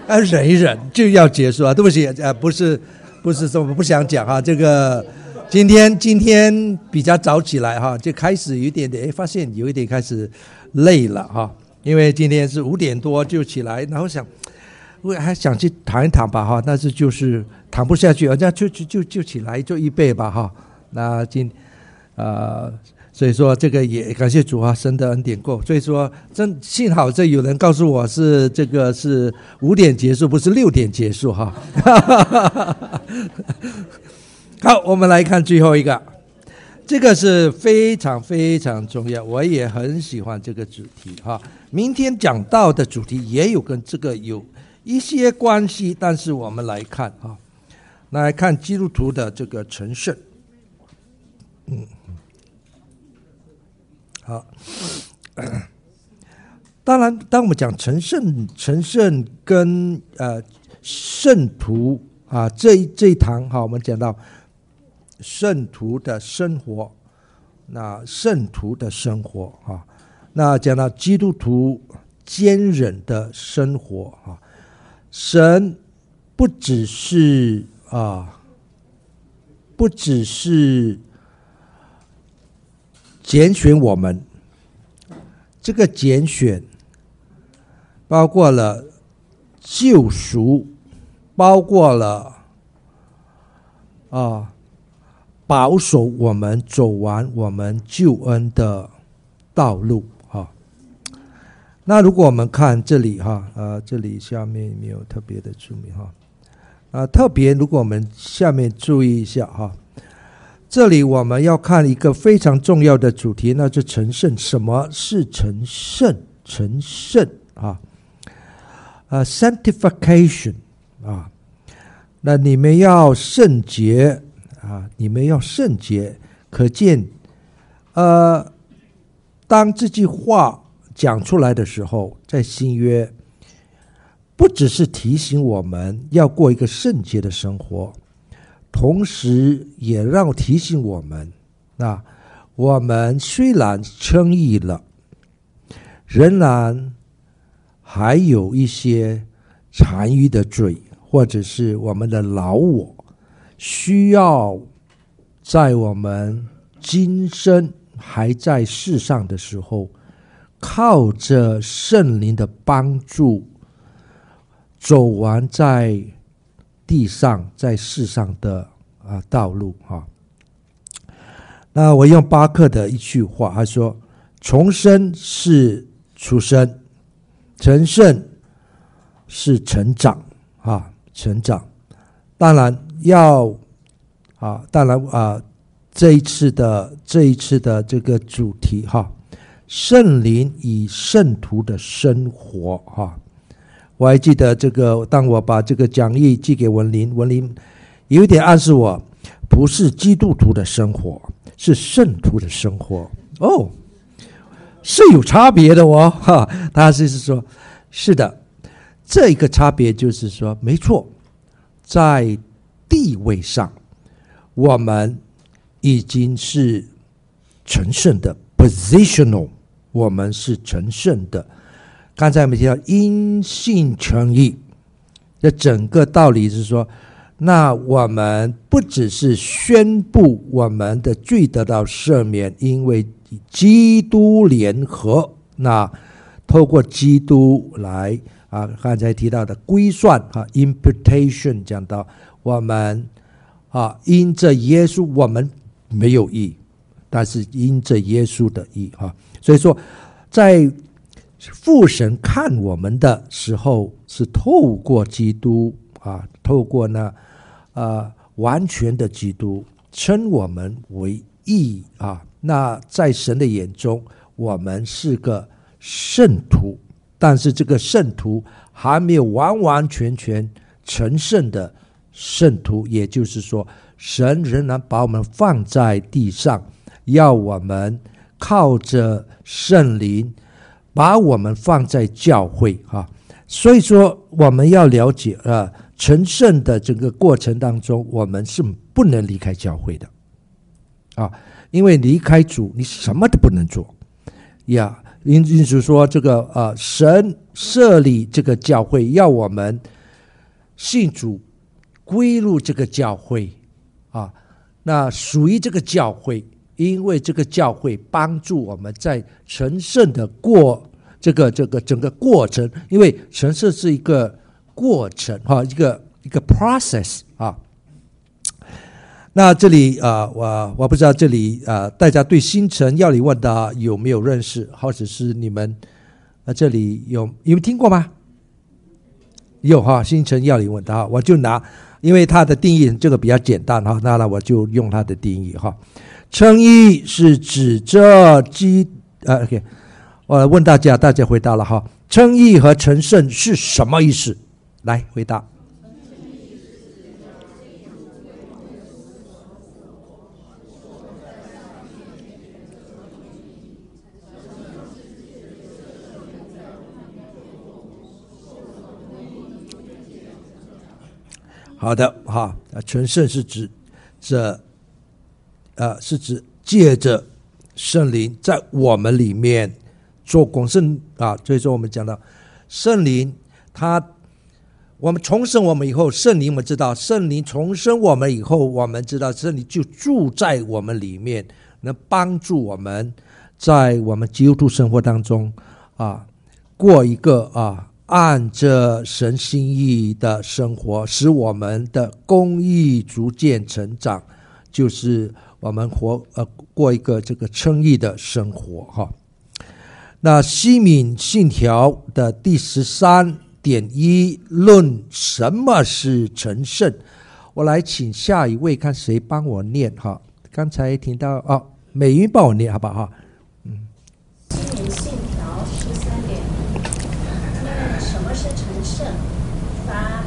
忍一忍就要结束啊！对不起，不是说我不想讲哈，这个今天比较早起来哈，就开始有一点点，发现有一点开始累了哈，因为今天是5点多就起来，然后我还想去躺一躺吧哈，但是就是躺不下去，那就起来就预备吧哈。那所以说这个也感谢主啊，神的恩典够。所以说幸好这有人告诉我是这个是5点结束，不是6点结束哈。好，我们来看最后一个，这个是非常非常重要，我也很喜欢这个主题哈。明天讲到的主题也有跟这个有一些关系，但是我们来看哈，来看基督徒的这个成圣。好，当然，当我们讲成圣跟圣徒啊这一堂哈，我们讲到圣徒的生活，那圣徒的生活啊，那讲到基督徒坚忍的生活啊，神不只是拣选我们，这个拣选包括了救赎，包括了保守我们走完我们救恩的道路哈。那如果我们看这里哈，这里下面没有特别的注明哈，特别如果我们下面注意一下哈。这里我们要看一个非常重要的主题，那就是成圣。什么是成圣？成圣sanctification 那你们要圣洁你们要圣洁。可见当这句话讲出来的时候，在新约不只是提醒我们要过一个圣洁的生活，同时也让提醒我们，我们虽然称义了，仍然还有一些残余的罪，或者是我们的老我，需要在我们今生还在世上的时候，靠着圣灵的帮助，走完在地上在世上的道路那我用巴克的一句话，他说重生是出生，成圣是成长成长。当然这一次的这个主题圣灵与圣徒的生活我还记得这个，当我把这个讲义寄给文林有一点暗示我，不是基督徒的生活，是圣徒的生活是有差别的他是说是的，这个差别就是说没错，在地位上我们已经是成圣的 positional， 我们是成圣的。刚才我们提到因信称义，这整个道理是说，那我们不只是宣布我们的罪得到赦免，因为基督联合，那透过基督来刚才提到的归算imputation， 讲到我们因着耶稣我们没有义，但是因着耶稣的义所以说在父神看我们的时候，是透过基督透过完全的基督称我们为义那在神的眼中，我们是个圣徒，但是这个圣徒还没有完完全全成圣的圣徒，也就是说，神仍然把我们放在地上，要我们靠着圣灵把我们放在教会所以说我们要了解成圣的这个过程当中，我们是不能离开教会的因为离开主你什么都不能做因此说这个神设立这个教会，要我们信主归入这个教会啊，那属于这个教会，因为这个教会帮助我们在成圣的这个整个过程，因为成圣是一个过程哈，一个 process 啊。那这里我不知道这里大家对新城药理问答有没有认识，或者是你们这里有听过吗？有哈，新城药理问答，我就拿，因为它的定义这个比较简单哈，那我就用它的定义哈。称义是指着OK， 我问大家回答了哈。称义和成圣是什么意思？来回答。好的哈，成圣是指借着圣灵在我们里面做工所以说我们讲到圣灵我们重生我们以后，圣灵我们知道圣灵重生我们以后，我们知道圣灵就住在我们里面，能帮助我们在我们基督徒生活当中过一个按着神心意的生活，使我们的公义逐渐成长，就是我们过一个这个称义的生活哈。那西敏信条的第13.1论什么是成圣，我来请下一位看谁帮我念哈。刚才听到美云帮我念好不好？ 西敏信条13.1论什么是成圣，凡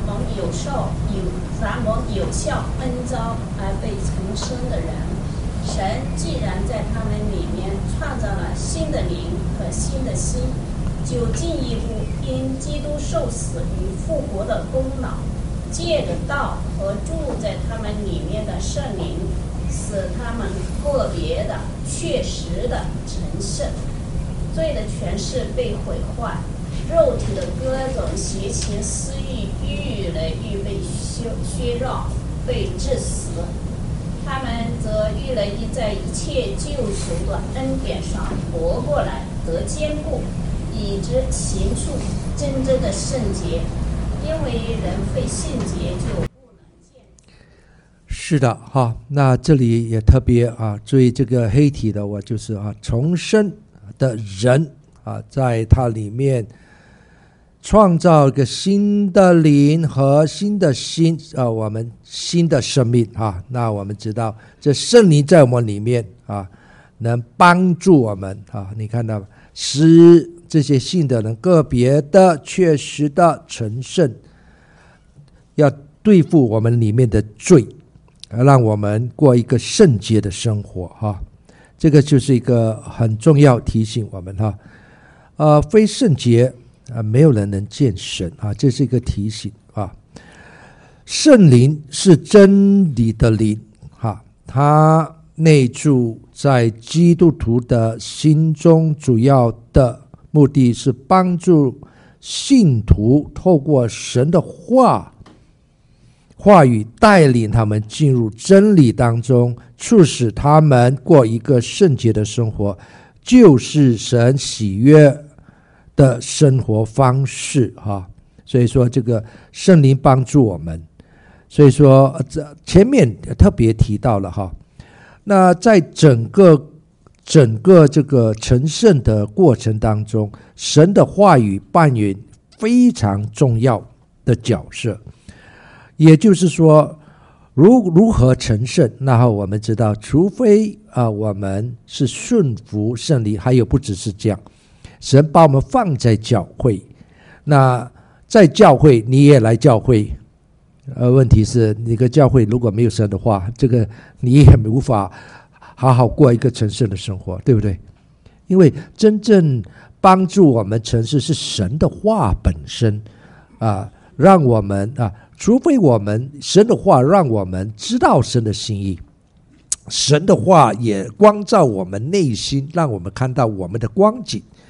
蒙有效恩召而被重生的人，神既然在他们里面创造了新的灵和新的心，就进一步因基督受死与复活的功劳，借着道和住在他们里面的圣灵，使他们个别的确实的成圣，罪的权势被毁坏，肉体的各种邪情私欲愈来愈被削弱，被致死。他们则愈来愈在一切救赎的恩典上活过来，得坚固，以致行出真正的圣洁。因为人非圣洁就不能见。 是的哈，那这里也特别注意这个黑体的，我就是重生的人在他里面创造一个新的灵和新的心我们新的生命那我们知道这圣灵在我们里面能帮助我们你看到使这些信的人个别的确实的成圣，要对付我们里面的罪，让我们过一个圣洁的生活这个就是一个很重要提醒我们非圣洁没有人能见神这是一个提醒圣灵是真理的灵它内住在基督徒的心中，主要的目的是帮助信徒透过神的话语带领他们进入真理当中，促使他们过一个圣洁的生活，就是神喜悦的生活方式所以说这个圣灵帮助我们，所以说前面特别提到了那在整个这个成圣的过程当中，神的话语扮演非常重要的角色。也就是说如何成圣，那我们知道除非我们是顺服圣灵，还有不只是这样，神把我们放在教会，那在教会你也来教会问题是你个教会如果没有神的话，这个你也无法好好过一个成圣的生活，对不对？因为真正帮助我们成圣是神的话本身让我们除非我们神的话让我们知道神的心意，神的话也光照我们内心，让我们看到我们的光景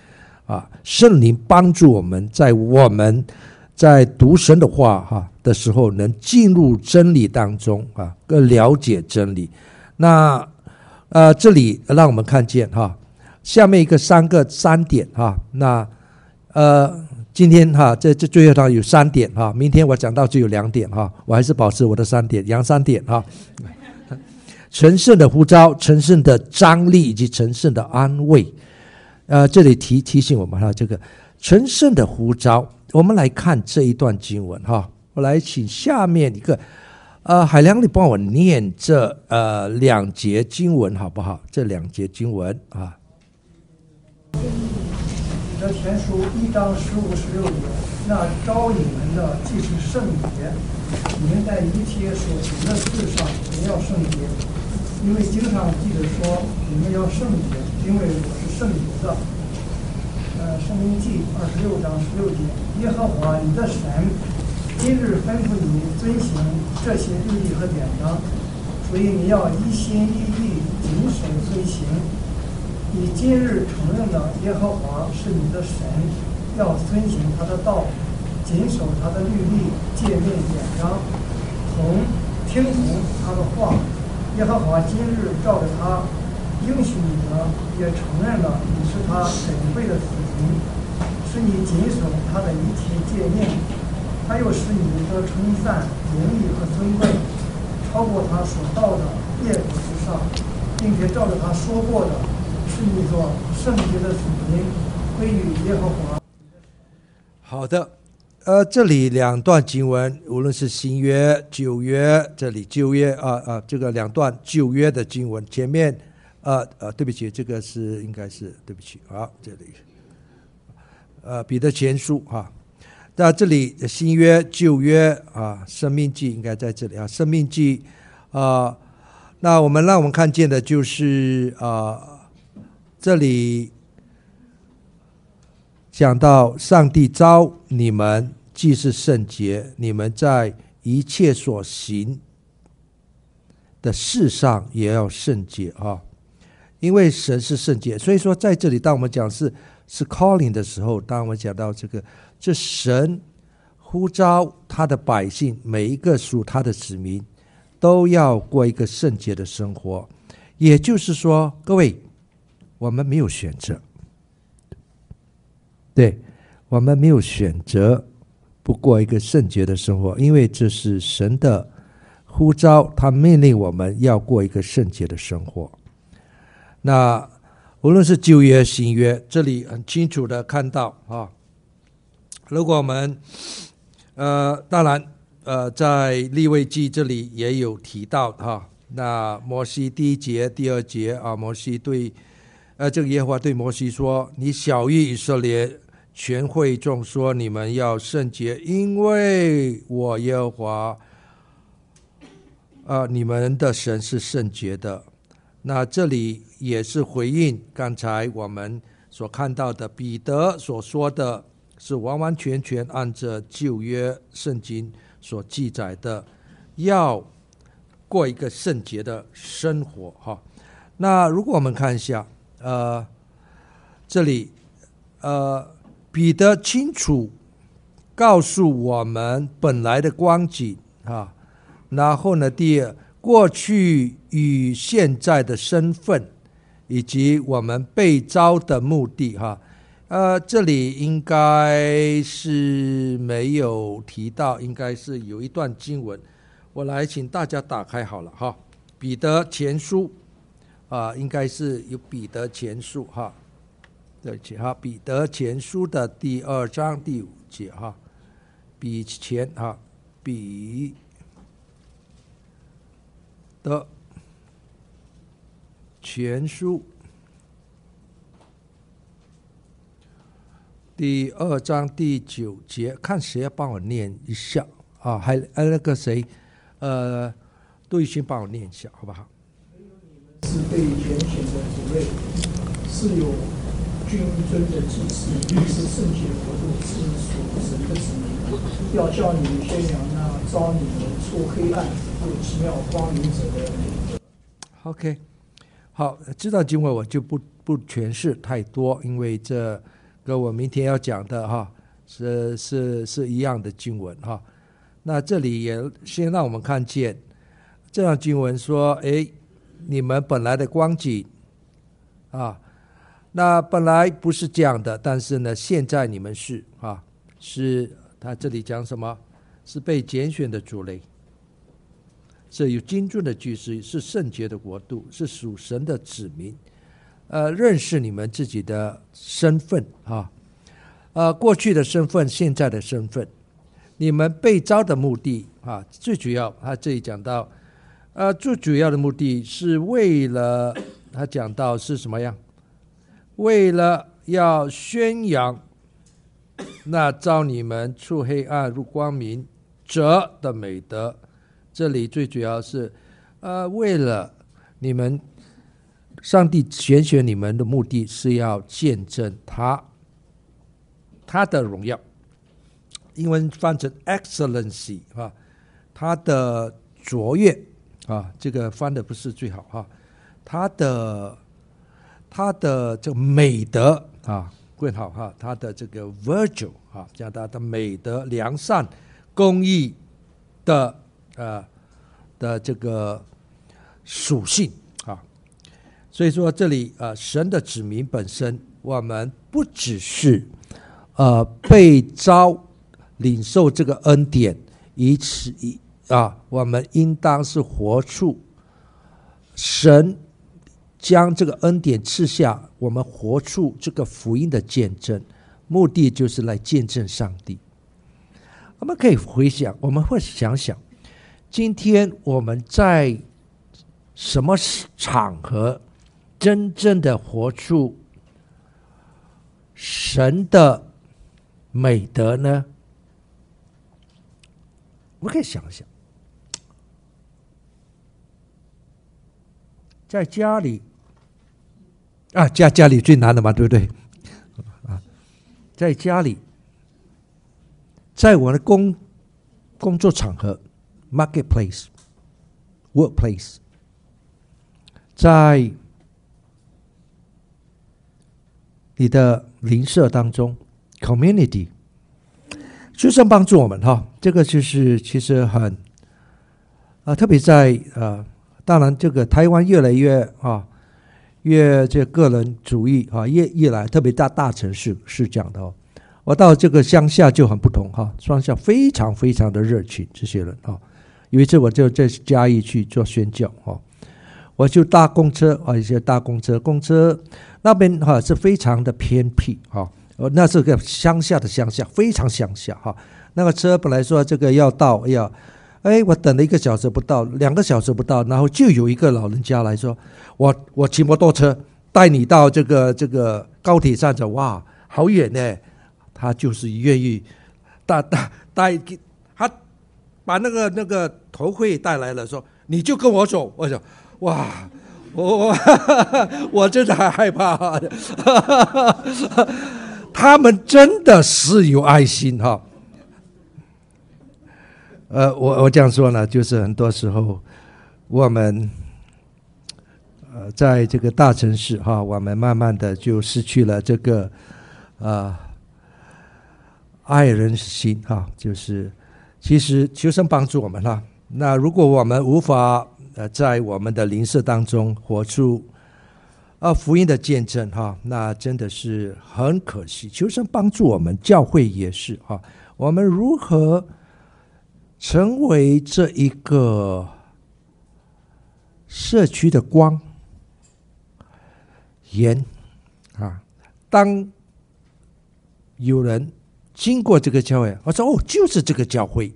圣灵帮助我们在读神的话的时候，能进入真理当中更了解真理。那这里让我们看见下面一个三点那今天这最后堂有3点明天我讲到就有2点我还是保持我的3点，扬3点成圣的呼召、成圣的张力以及成圣的安慰。这里提醒我们这个成圣的呼召，我们来看这一段经文我来请下面一个海良，你帮我念这2节经文好不好？这2节经文彼得前书1章15、16节，那召你们的既是圣洁，你们在一切所行的事上也要圣洁，因为经上记着说，你们要圣洁，因为我是圣洁的。申命记26章16节，耶和华你的神今日吩咐你遵行这些律例和典章，所以你要一心一意谨守遵行。你今日承认了耶和华是你的神，要遵行他的道，谨守他的律例、诫命、典章，听从他的话。耶和华今日照着他应许你的，也承认了你是他神贵的子民，使你谨守他的一切诫命。他又使你的称赞、荣誉和尊贵超过他所到的列国之上，并且照着他说过的，是你所圣洁的子民，归于耶和华。 好的，这里2段经文，无论是新约、旧约，这里旧约这个2段旧约的经文，前面对不起，这个是应该是对不起，好，这里彼得前书那这里新约、旧约申命记应该在这里申命记那让我们看见的就是这里讲到上帝召你们既是圣洁，你们在一切所行的事上也要圣洁因为神是圣洁，所以说在这里当我们讲是 calling 的时候，当我们讲到这神呼召他的百姓，每一个属他的子民都要过一个圣洁的生活。也就是说，各位，我们没有选择，对，我们没有选择不过一个圣洁的生活，因为这是神的呼召，他命令我们要过一个圣洁的生活。那无论是旧约、新约，这里很清楚的看到如果我们当然在利未记这里也有提到那摩西第1节、第2节摩西对这个耶和华对摩西说：“你晓谕以色列全会众说，你们要圣洁，因为我耶和华你们的神是圣洁的。”那这里也是回应刚才我们所看到的彼得所说的，是完完全全按着旧约圣经所记载的，要过一个圣洁的生活那如果我们看一下这里彼得清楚告诉我们本来的光景然后呢，第二，过去与现在的身份，以及我们被召的目的这里应该是没有提到，应该是有一段经文，我来请大家打开好了彼得前书应该是有彼得前书对不起彼得前书的第2章第5节彼得前书第2章第9节，看谁要帮我念一下还那个谁杜玉勋帮我念一下好不好？ 是被拣选的主类，是有君尊的祭司，是圣洁国度，是属神的子民，要叫你们宣扬那召你们出黑暗入奇妙光明者的名。OK， 好，这段经文我就不诠释太多，因为这跟我明天要讲的哈是一样的经文哈。那这里也先让我们看见这样经文说，你们本来的光景啊，那本来不是这样的，但是呢，现在你们是啊，是他这里讲什么？是被拣选的族类，是有金尊的居士，是圣洁的国度，是属神的子民。认识你们自己的身份啊，过去的身份，现在的身份，你们被召的目的啊，最主要，他这里讲到，最主要的目的是为了，他讲到是什么样？为了要宣扬那召你们出黑暗入光明者的美德。这里最主要是，为了你们。上帝选你们的目的是要见证他的荣耀，英文翻成 excellency 啊，他的卓越啊，这个翻的不是最好哈，他的这个美德啊更好哈，他的这个 virtue 啊，讲他的美德、良善、公义的这个属性。所以说这里神的子民本身，我们不只是被召领受这个恩典，我们应当是活出神将这个恩典赐下，我们活出这个福音的见证，目的就是来见证上帝。我们可以回想，我们会想想，今天我们在什么场合真正的活出神的美德呢？我们可以想想，在家里家里最难的嘛，对不对？在家里，在我的工作场合 ，marketplace、workplace， 在你的邻舍当中 community， 学生帮助我们哈，这个就是其实很特别在当然这个台湾越来越越这个人主义越来特别大城市是这样的哦。我到这个乡下就很不同哈，乡下非常非常的热情，这些人有一次我就在嘉义去做宣教我就搭公车一些搭公车那边是非常的偏僻那是个乡下的乡下，非常乡下那个车本来说这个要到我等了1个小时不到，2个小时不到，然后就有一个老人家来说，我骑摩托车带你到这个高铁站哇，好远呢。他就是愿意带他把那个头盔带来了，说你就跟我走。我说哇，我真的还害怕他们真的是有爱心我这样说呢，就是很多时候我们在这个大城市我们慢慢的就失去了这个爱人心就是其实求神帮助我们那如果我们无法在我们的邻舍当中活出福音的见证那真的是很可惜。求神帮助我们，教会也是我们如何成为这一个社区的光盐当有人经过这个教会，我说就是这个教会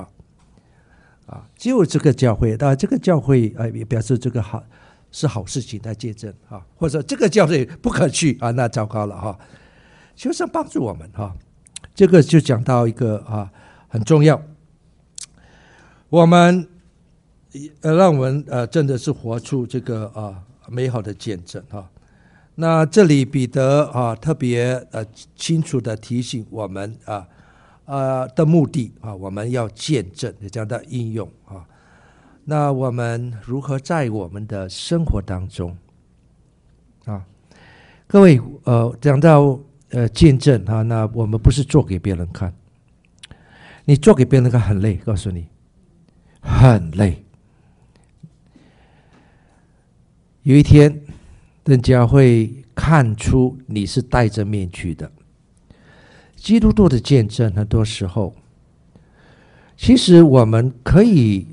就这个教会，当然这个教会也表示这个是好事情来见证或者这个教会不可去那糟糕了求神帮助我们这个就讲到一个很重要，我们让我们真的是活出这个美好的见证那这里彼得特别清楚的提醒我们的目的我们要见证这样的应用那我们如何在我们的生活当中各位讲到见证啊，那我们不是做给别人看，你做给别人看很累，告诉你很累。有一天人家会看出你是戴着面具的。基督徒的见证很多时候其实我们可以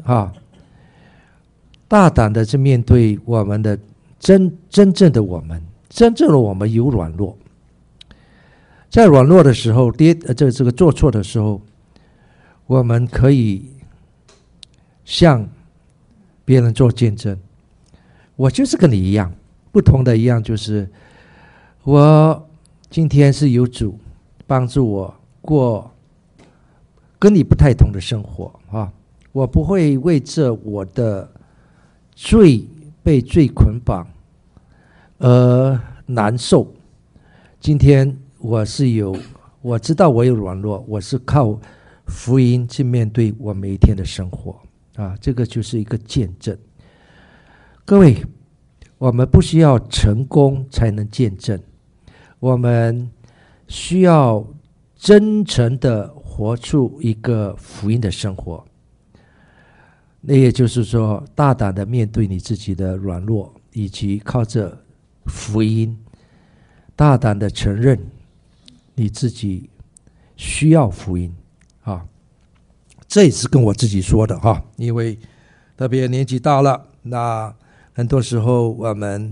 大胆的去面对我们的真正的我们，真正的我们有软弱，在软弱的时候这个做错的时候，我们可以向别人做见证。我就是跟你一样，不同的一样就是我今天是有主帮助我过跟你不太同的生活我不会为这我的罪被罪捆绑而难受。今天我知道我有软弱，我是靠福音去面对我每一天的生活这个就是一个见证。各位，我们不需要成功才能见证，我们需要真诚的活出一个福音的生活。那也就是说，大胆的面对你自己的软弱，以及靠着福音大胆的承认你自己需要福音这也是跟我自己说的因为特别年纪大了，那很多时候我们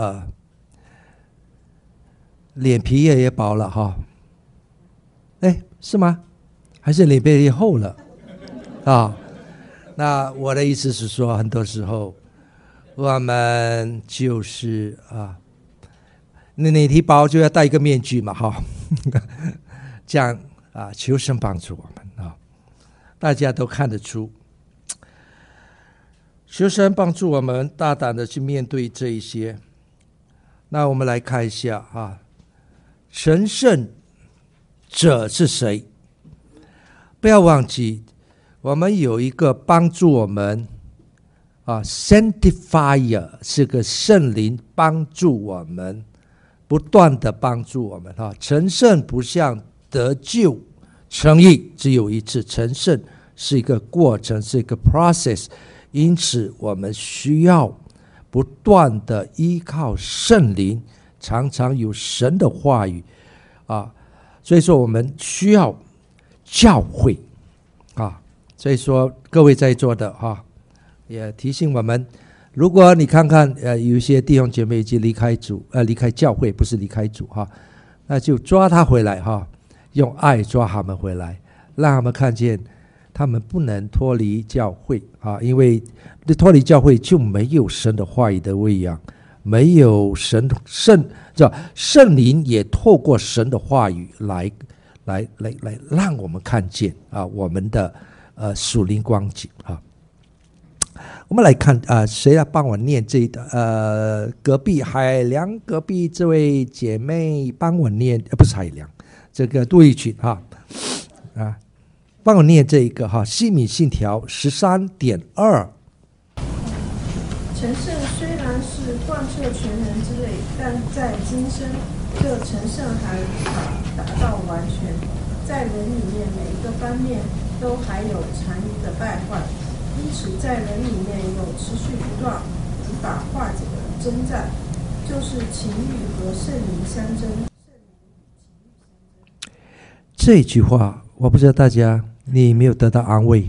脸皮也薄了是吗？还是脸皮也厚了那我的意思是说，很多时候我们就是那脸皮薄就要戴一个面具嘛这样求神帮助我们大家都看得出，求神帮助我们大胆的去面对这一些。那我们来看一下成圣者是谁？不要忘记，我们有一个帮助我们sanctifier 是个圣灵帮助我们，不断的帮助我们成圣不像得救称义只有一次，成圣是一个过程，是一个 process， 因此我们需要不断的依靠圣灵，常常有神的话语所以说我们需要教会所以说各位在座的也提醒我们，如果你看看有一些弟兄姐妹已经离开教会，不是离开主那就抓他回来用爱抓他们回来，让他们看见他们不能脱离教会因为脱离教会就没有神的话语的喂养，没有圣灵也透过神的话语来让我们看见我们的属灵光景我们来看谁来帮我念这隔壁海良隔壁这位姐妹帮我念不是海良，这个杜玉群帮我念这一个西敏信条 13.2。 成圣虽然是贯彻全人之类，但在今生这成圣还无法达到完全，在人里面每一个方面都还有残余的败坏，因此在人里面有持续不断无法化解的征战，就是情欲和圣灵相争。 这句话我不知道大家你没有得到安慰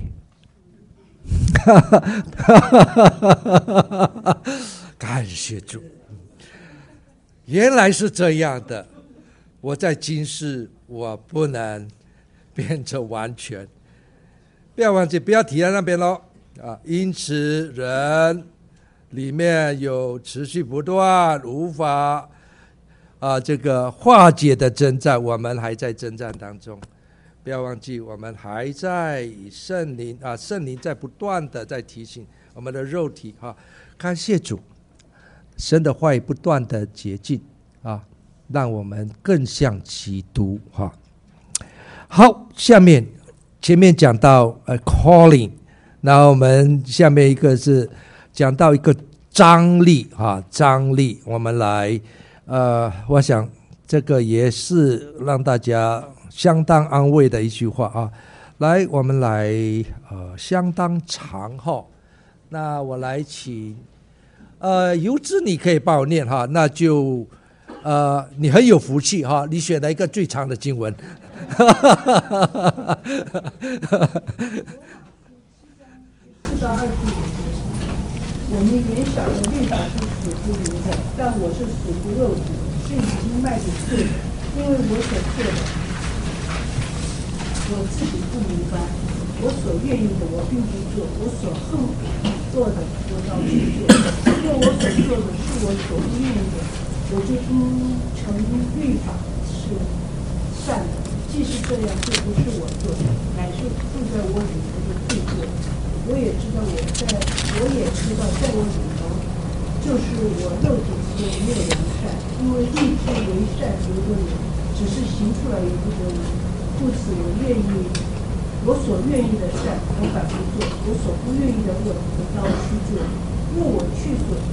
感谢主，原来是这样的。我在今世我不能变成完全，不要忘记，不要提到那边咯因此人里面有持续不断无法这个化解的征战，我们还在征战当中。不要忘记，我们还在以圣灵圣灵在不断的在提醒我们的肉体感谢主，神的话语不断的洁净让我们更像基督好，下面前面讲到calling， 那我们下面一个是讲到一个张力张力，我们来我想这个也是让大家相当安慰的一句话啊。来，我们来相当长哈，那我来请尤之你可以帮我念哈，那就你很有福气哈，你选了一个最长的经文。 我们原晓得律法是属乎灵的，但我是属乎肉体，是已经迈着罪的，因为我所做的，我自己不明白。我所愿意的，我并不做；我所恨做的，我倒去做。因为我所做的是我所不愿意的，我就应承律法是善的。既是这样，就不是我做的，乃是住在我里头的罪做的。我也知道，在我里头，就是我肉体之中没有良善，因为立志为善由得我，只是行出来也不得我。故此，我所愿意的善，我反不做；我所不愿意的恶，我倒去做。若我去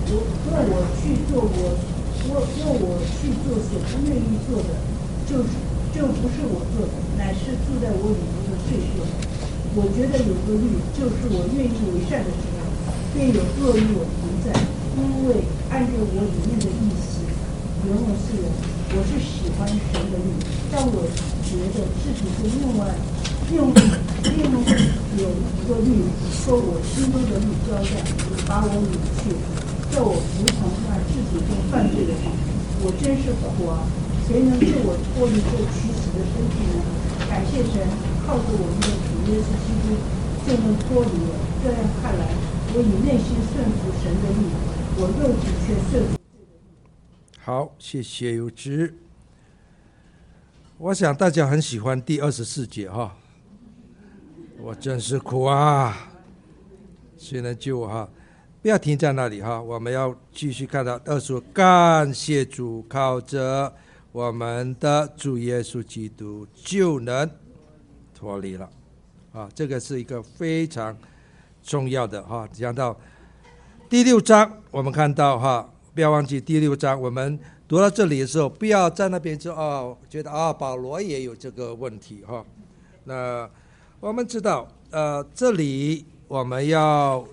做所不愿意做的，就不是我做的，乃是住在我里头的罪做的。我觉得有个律，就是我愿意为善的时候，便有恶与我同在，因为按照我里面的意思，原文是我是喜欢神的律，但我觉得自己是另有一个律，说我心中的律交战，把我掳去，叫我服从那自己中犯罪的律。我真是苦啊！谁能救我脱离这屈死的身体呢？感谢神，靠着我们的主耶稣基督就能脱离了。这样看来，我以内心顺服神的律，我肉体却顺服。 好，谢谢有之。我想大家很喜欢第24节哈，我真是苦啊！谁能救我哈？不要停在那里哈，我们要继续看到25，感谢主，靠着我们的主耶稣基督就能脱离了啊！这个是一个非常重要的哈。讲到第6章，我们看到哈，不要忘记第6章，我们读到这里的时候，不要在那边说觉得保罗也有这个问题哈。那我们知道这里我们要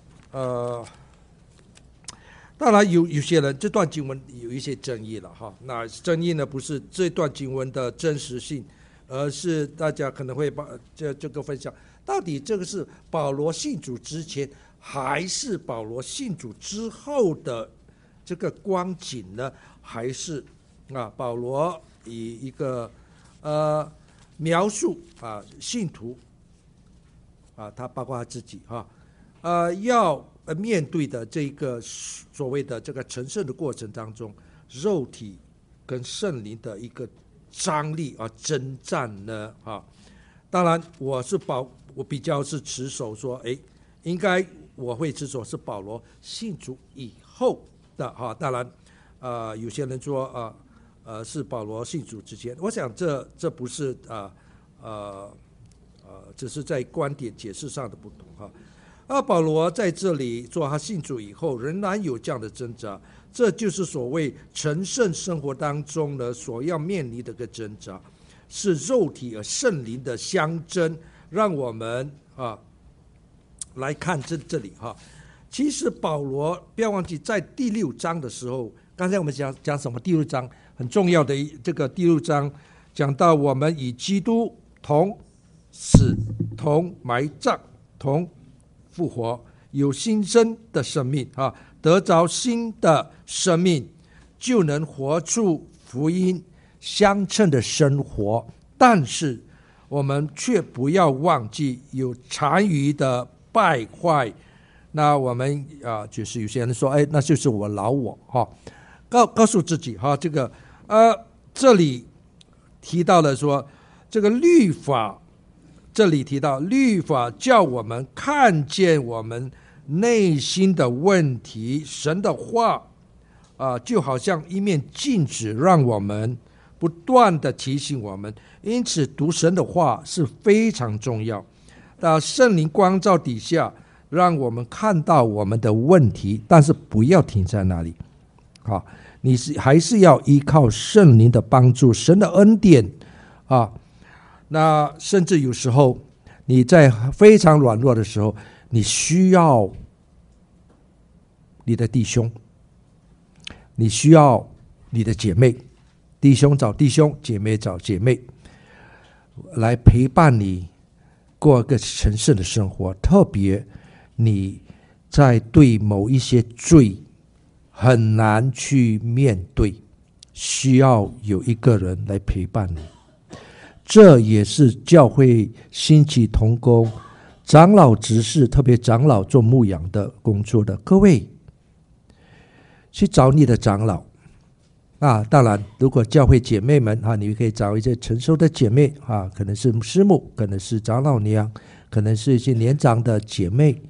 当然有些人这段经文有一些争议了哈。那争议呢，不是这段经文的真实性，而是大家可能会把这个分享，到底这个是保罗信主之前，还是保罗信主之后的这个光景呢？还是保罗以一个描述信徒他包括他自己要面对的这个所谓的这个成圣的过程当中，肉体跟圣灵的一个张力征战呢当然我比较是持守说应该我会持守是保罗信主以后的当然有些人说是保罗信主之前，我想这不是只是在观点解释上的不同保罗在这里说他信主以后仍然有这样的挣扎，这就是所谓成圣生活当中呢所要面临的一个挣扎，是肉体和圣灵的相争。让我们来看这里其实保罗不要忘记在第6章的时候，刚才我们讲什么？第6章很重要的这个第6章讲到我们与基督同死同埋葬同复活，有新生的生命得着新的生命，就能活出福音相称的生活。但是我们却不要忘记有残余的败坏。那我们就是有些人说那就是我老我告诉自己这个这里提到了说这个律法，这里提到律法叫我们看见我们内心的问题，神的话就好像一面镜子，让我们不断的提醒我们，因此读神的话是非常重要。到圣灵光照底下，让我们看到我们的问题，但是不要停在那里你还是要依靠圣灵的帮助，神的恩典啊。那甚至有时候你在非常软弱的时候，你需要你的弟兄，你需要你的姐妹，弟兄找弟兄，姐妹找姐妹，来陪伴你过一个成圣的生活。特别你在对某一些罪很难去面对，需要有一个人来陪伴你。这也是教会兴起同工长老执事，特别长老做牧养的工作的各位，去找你的长老啊。当然如果教会姐妹们啊，你可以找一些成熟的姐妹啊，可能是师母，可能是长老娘，可能是一些年长的姐妹，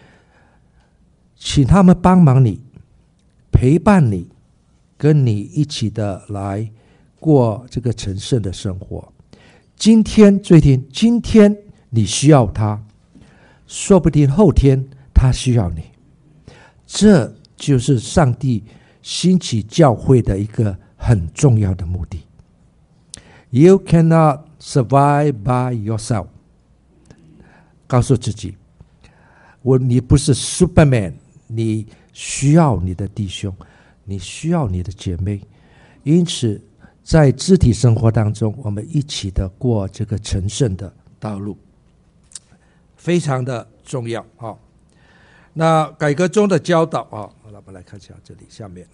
请他们帮忙你，陪伴你，跟你一起的来过这个成圣的生活。今天你需要他，说不定后天他需要你。这就是上帝兴起教会的一个很重要的目的。 You cannot survive by yourself， 告诉自己，你不是 Superman， 你需要你的弟兄，你需要你的姐妹。因此在肢体生活当中，我们一起的过这个成圣的道路，非常的重要。那改革中的教导好，我们来看一下这里下面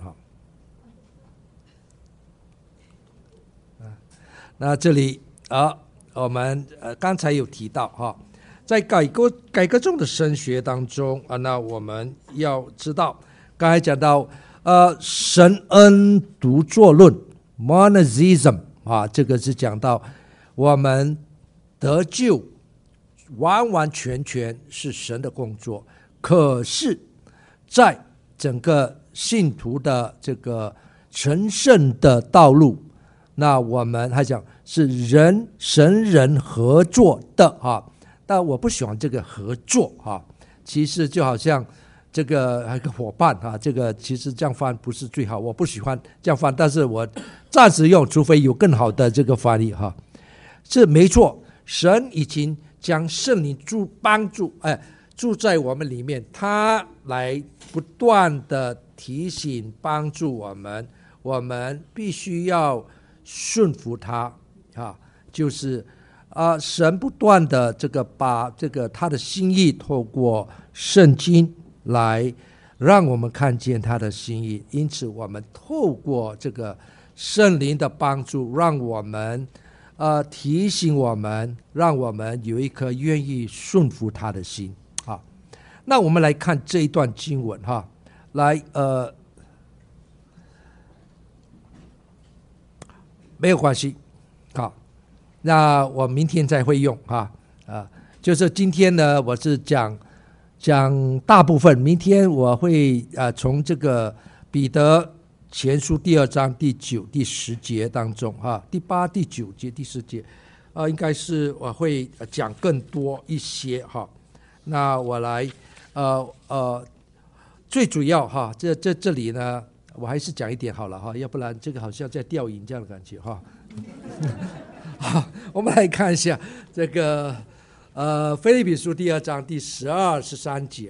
那这里我们刚才有提到在改革中的神学当中那我们要知道，刚才讲到神恩独作论 Monism 这个是讲到我们得救完完全全是神的工作，可是在整个信徒的这个成圣的道路，那我们还讲是神人合作的但我不喜欢这个合作其实就好像这个伙伴这个其实这样翻不是最好，我不喜欢这样翻，但是我暂时用，除非有更好的这个翻译是没错，神已经将圣灵帮助住在我们里面，他来不断的提醒帮助我们必须要顺服他就是神不断的把这个他的心意透过圣经来让我们看见他的心意，因此我们透过这个圣灵的帮助，让我们提醒我们，让我们有一颗愿意顺服他的心那我们来看这一段经文来没有关系那我明天再会用就是今天呢我是讲大部分，明天我会从这个彼得前书第2章第9、第10节当中第8、第9节、第10节应该是我会讲更多一些那我来最主要这里呢我还是讲一点好了要不然这个好像在钓鱼这样的感觉好，我们来看一下这个腓立比书第2章第12、13节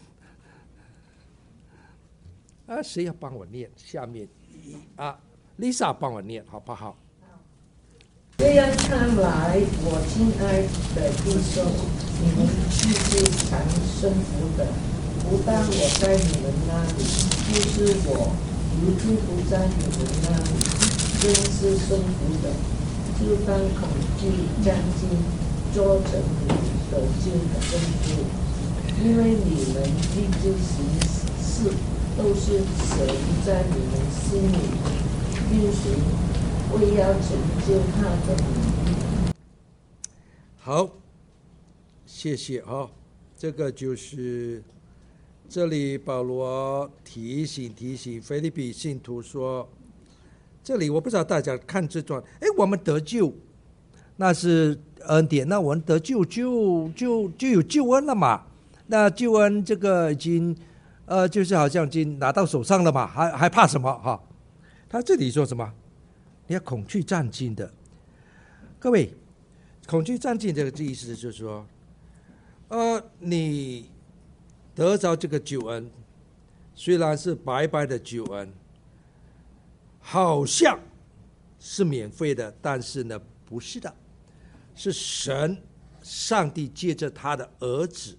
谁要帮我念下面Lisa 帮我念好不好？ 这样看来，我亲爱的弟兄，你们既是常生福的，不但我在你们那里，就是我如今不在你们那里，真是生福的。就当恐惧将近做成你得救的根基，因为你们立志行事都是神在你们心里运行，为要成就他的名义。 好，谢谢这个就是这里保罗提醒腓立比信徒说，这里我不知道大家看这段我们得救那是恩典，那我们得救就有救恩了嘛，那救恩这个已经就是好像已经拿到手上了嘛，还怕什么他这里说什么？你要恐惧战兢的。各位，恐惧战兢这个意思就是说，你得着这个救恩，虽然是白白的救恩，好像是免费的，但是呢，不是的，是上帝借着他的儿子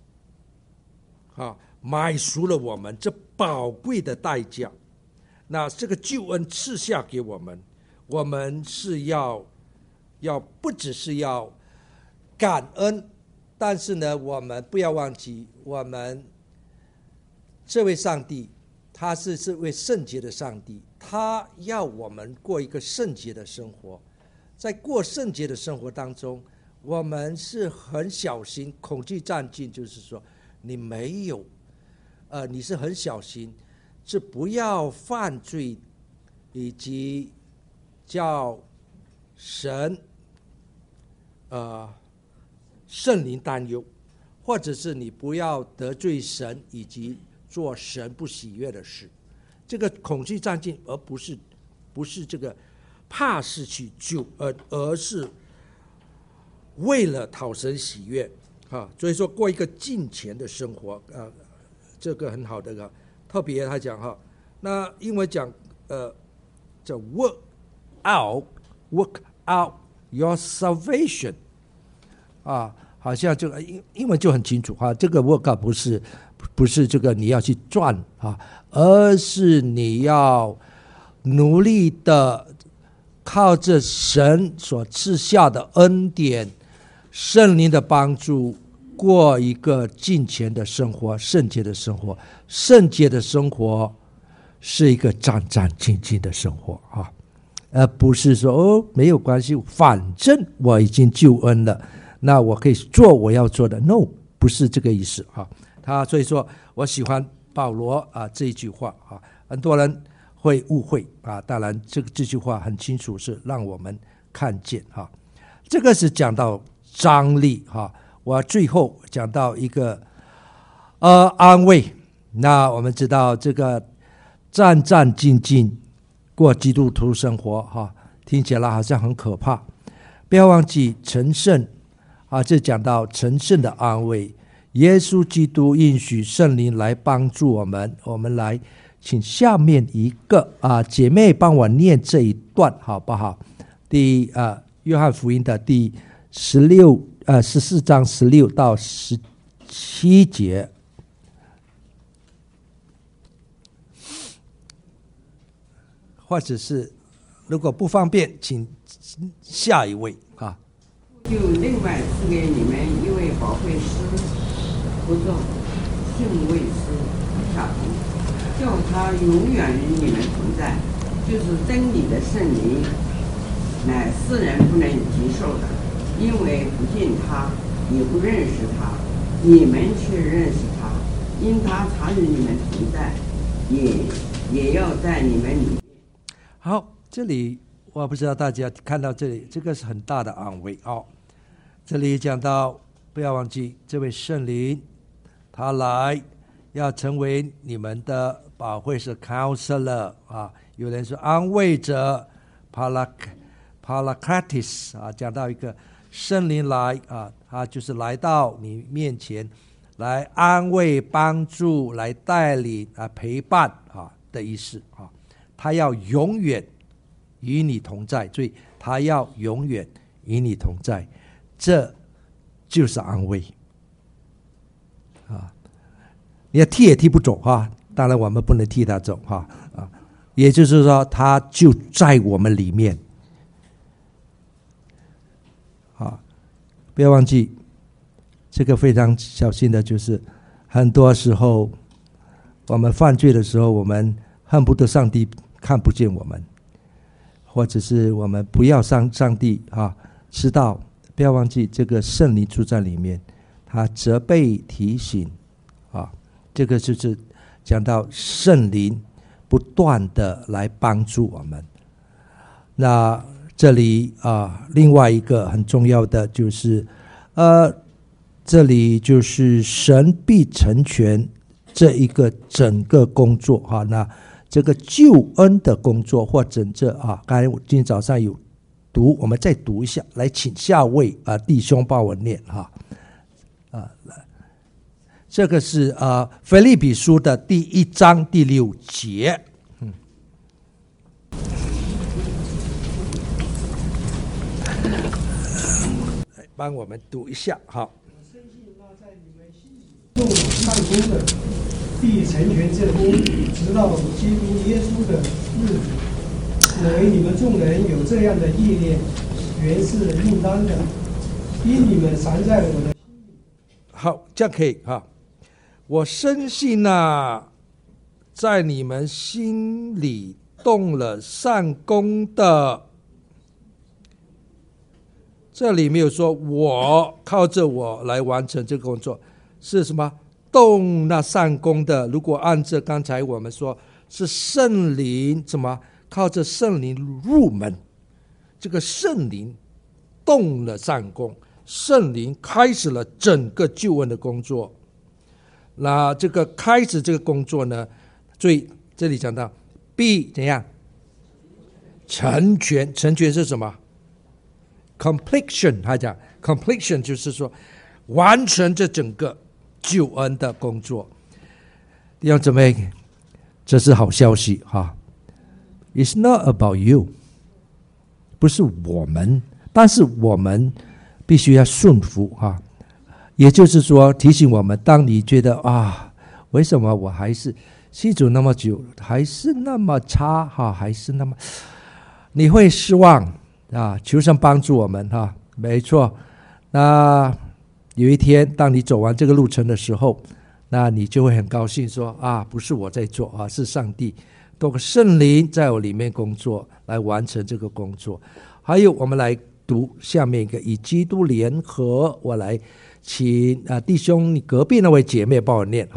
买赎了我们这宝贵的代价。那这个救恩赐下给我们，我们是要不只是要感恩，但是呢，我们不要忘记，我们这位上帝他是位圣洁的上帝，他要我们过一个圣洁的生活。在过圣洁的生活当中，我们是很小心，恐惧战兢，就是说你没有你是很小心，是不要犯罪，以及叫神圣灵担忧，或者是你不要得罪神，以及做神不喜悦的事。这个恐惧战兢，而不是这个怕失去救恩，而是为了讨神喜悦所以说过一个敬虔的生活这个很好的特别他讲那英文讲叫 work out your salvation 好像这个英文就很清楚这个 work out 不是这个你要去赚而是你要努力的靠着神所赐下的恩典，圣灵的帮助，过一个敬虔的生活，圣洁的生活。圣洁的生活是一个战战兢兢的生活而不是说没有关系，反正我已经救恩了，那我可以做我要做的。 No， 不是这个意思所以说我喜欢保罗这一句话很多人会误会当然这句话很清楚，是让我们看见这个是讲到张力我最后讲到一个安慰。那我们知道这个战战兢兢过基督徒生活听起来好像很可怕，不要忘记成圣这讲到成圣的安慰。耶稣基督应许圣灵来帮助我们。我们来请下面一个姐妹帮我念这一段好不好？约翰福音的第14章16到17节。或者是如果不方便，请下一位就另外赐给你们一位保惠师，不重，敬畏师撒同，叫他永远与你们同在，就是真理的圣灵，乃世人不能接受的，因为不信他，也不认识他，你们却认识他，因他常与你们同在，也要在你们里面。 好，这里我不知道大家看到这里，这个是很大的安慰这里讲到不要忘记这位圣灵他来要成为你们的保惠师 counselor 有人说安慰者 Paracletus 讲到一个圣灵来他就是来到你面前来安慰帮助来带领陪伴的意思他要永远与你同在，所以他要永远与你同在，这就是安慰你要踢也踢不走当然我们不能踢他走也就是说他就在我们里面不要忘记这个非常小心的，就是很多时候我们犯罪的时候，我们恨不得上帝看不见我们，或者是我们不要上帝知道。不要忘记这个圣灵住在里面，他责备提醒这个就是讲到圣灵不断的来帮助我们。那这里另外一个很重要的就是这里就是神必成全这一个整个工作那这个救恩的工作，或者这刚才我今天早上有读，我们再读一下，来请下位弟兄帮我念这个是腓立比书的第1章第6节。帮我们读一下，好。 深信那在你们心里做善功的，必成全这功，直到基督耶稣的日子。我为你们众人有这样的意念，原是应当的，因你们常在我的心里。 好，这样可以我深信在你们心里动了善功的。这里没有说我靠着我来完成这个工作，是什么？动那善功的。如果按照刚才我们说，是圣灵什么？靠着圣灵入门，这个圣灵动了善功，圣灵开始了整个救恩的工作。那这个开始这个工作呢，这里讲到必怎样成全？成全是什么？completion， 他讲 completion 就是说完成这整个救恩的工作。弟兄姊妹，这是好消息It's not about you， 不是我们，但是我们必须要顺服也就是说提醒我们，当你觉得为什么我还是信主那么久，还是那么差还是那么，你会失望求神帮助我们没错。那有一天当你走完这个路程的时候，那你就会很高兴说不是我在做是上帝透过圣灵在我里面工作，来完成这个工作。还有我们来读下面一个，以基督联合。我来请弟兄你隔壁那位姐妹帮我念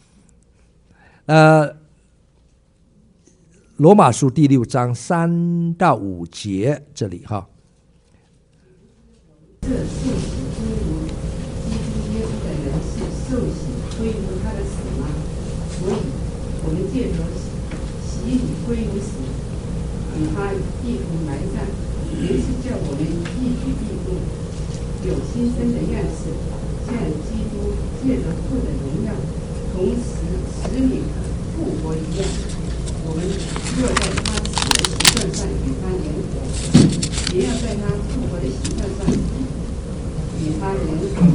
罗马书第6章3到5节，这里这受洗归于基督耶稣的人是受洗归于他的死吗？所以我们借着洗礼归于死，与他一同埋葬，原是叫我们一举必动，有新生的样式，像基督借着父的荣耀，同时使你复活一样。我们若在他死的习惯上与他联合，也要在他复活的习惯上与他联合。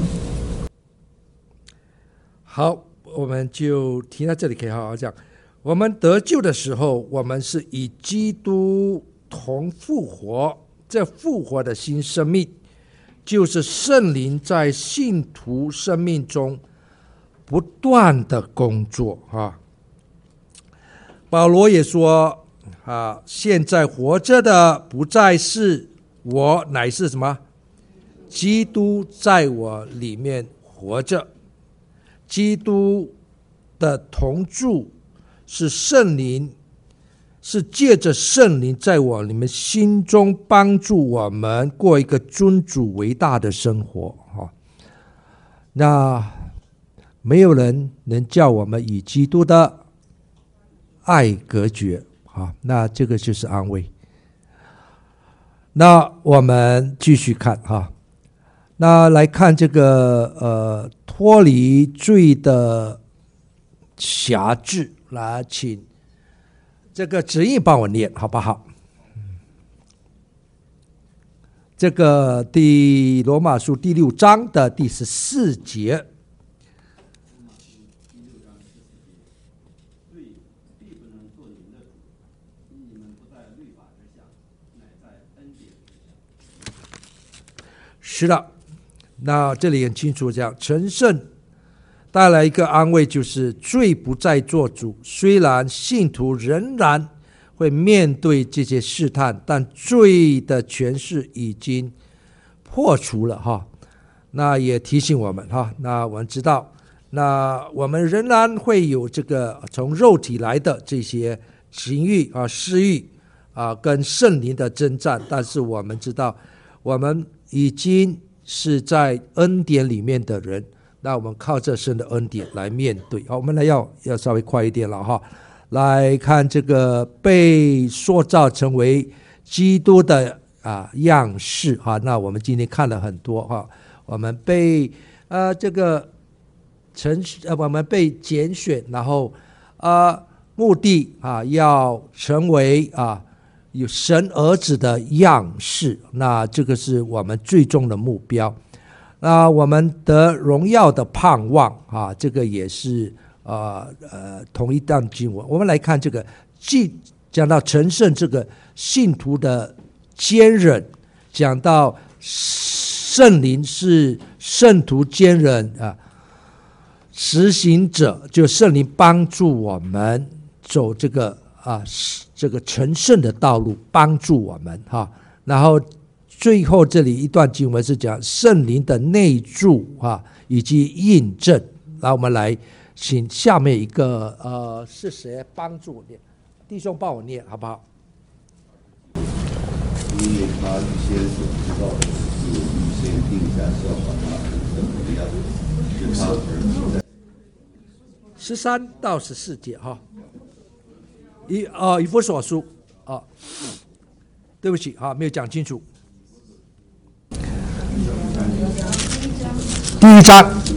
好，我们就停在这里，可以好好讲。我们得救的时候，我们是以基督同复活，这复活的新生命就是圣灵在信徒生命中不断的工作保罗也说现在活着的不再是我，乃是什么？基督在我里面活着。基督的同住是圣灵，是借着圣灵在我里面心中帮助我们过一个尊主为大的生活那没有人能叫我们与基督的爱隔绝那这个就是安慰。那我们继续看那来看这个脱离罪的辖制，来请这个子毅帮我念好不好？这个罗马书第6章的第14节。是的，那这里很清楚讲，成圣带来一个安慰，就是罪不再做主。虽然信徒仍然会面对这些试探，但罪的权势已经破除了那也提醒我们那我们知道，那我们仍然会有这个从肉体来的这些情欲私欲跟圣灵的征战，但是我们知道我们已经是在恩典里面的人，那我们靠着神的恩典来面对。好，我们来要稍微快一点了来看这个被塑造成为基督的样式那我们今天看了很多我们被我们被拣选，然后目的要成为有神儿子的样式，那这个是我们最终的目标。那我们得荣耀的盼望这个也是同一段经文。我们来看这个，既讲到成圣这个信徒的坚忍，讲到圣灵是圣徒坚忍实行者，就圣灵帮助我们走这个成圣的道路，帮助我们然后最后这里一段经文是讲圣灵的内住以及印证。然后我们来请下面一个是谁帮助我念？弟兄帮我念好不好？ 因为他预先所知道的事，就预先定下效法他儿子的模样，是他儿子在 13到14节以弗所书对不起没有讲清楚。第1章 13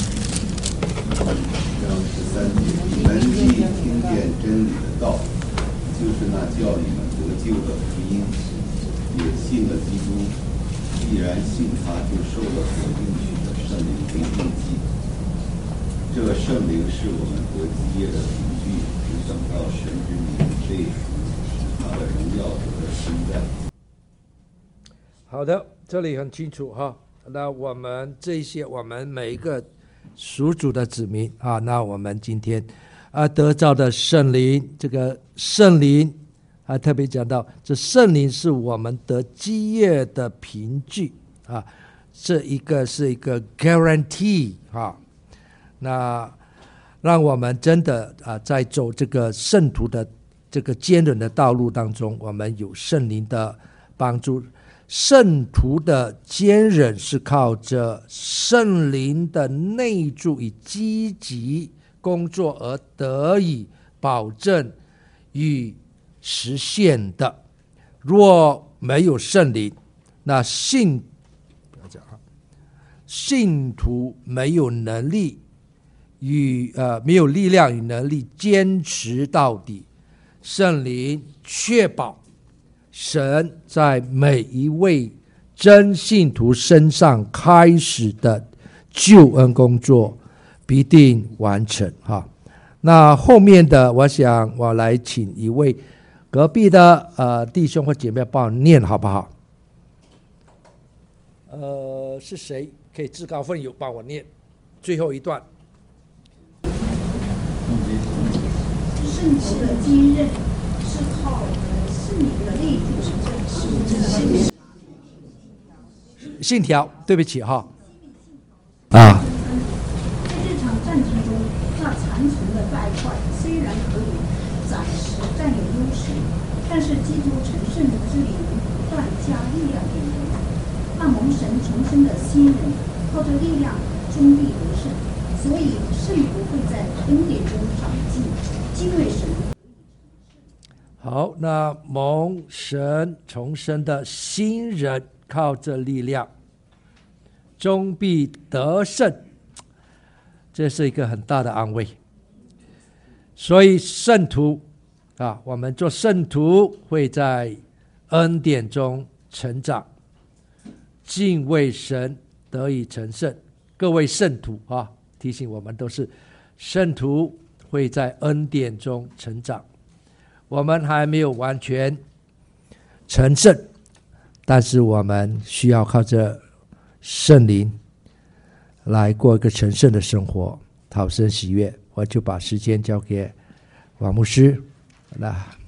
节，你们既听见真理的道，就是那叫你们得救的福音，也信了基督，既然信他，就受了所应许的圣灵为印记。这个圣灵是我们得基业的凭据，是等到神之名被他的荣耀得称赞。 好的，这里很清楚那我们这些，我们每一个属主的子民那我们今天得到的圣灵，这个圣灵特别讲到，这圣灵是我们得基业的凭据这一个是一个 guarantee 那让我们真的在走这个圣徒的这个坚韧的道路当中，我们有圣灵的帮助。圣徒的坚忍是靠着圣灵的内住与积极工作而得以保证与实现的。若没有圣灵，那信徒没有能力没有力量与能力坚持到底。圣灵确保神在每一位真信徒身上开始的救恩工作必定完成那后面的我想我来请一位隔壁的弟兄或姐妹帮我念好不好？是谁可以自告奋勇帮我念最后一段？ 圣徒的坚韧是靠圣灵的内住信条，对不起在这场战争中，那残存的败坏虽然可以暂时占有优势，但是基督成圣之灵不断加力量给人。那蒙神重生的新人靠着力量终必得胜，所以圣徒会在恩典中长进，敬畏神。 好，那蒙神重生的新人靠着力量终必得胜，这是一个很大的安慰。所以圣徒我们做圣徒会在恩典中成长，敬畏神得以成圣。各位圣徒提醒我们都是圣徒会在恩典中成长。我们还没有完全成圣，但是我们需要靠着圣灵来过一个成圣的生活，讨神喜悦。我就把时间交给王牧师。那